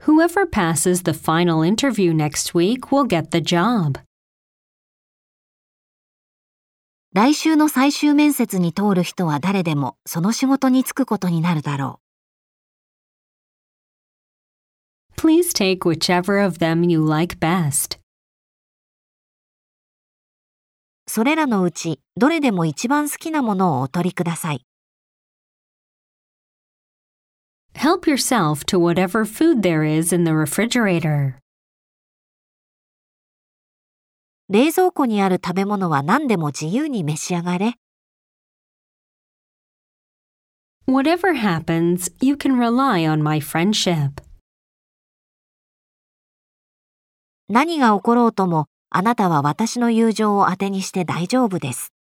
Whoever passes the final interview next week will get the job. 来週の最終面接に通る人は誰でもその仕事に就くことになるだろ Please take whichever of them you like best. う。それらのうちどれでも一番好きなものをお取りください。 Help yourself to whatever food there is in the refrigerator. 冷蔵庫にある食べ物は何でも自由に召し上がれ。 Whatever happens, you can rely on my friendship. 何が起ころうともあなたは私の友情を当てにして大丈夫です。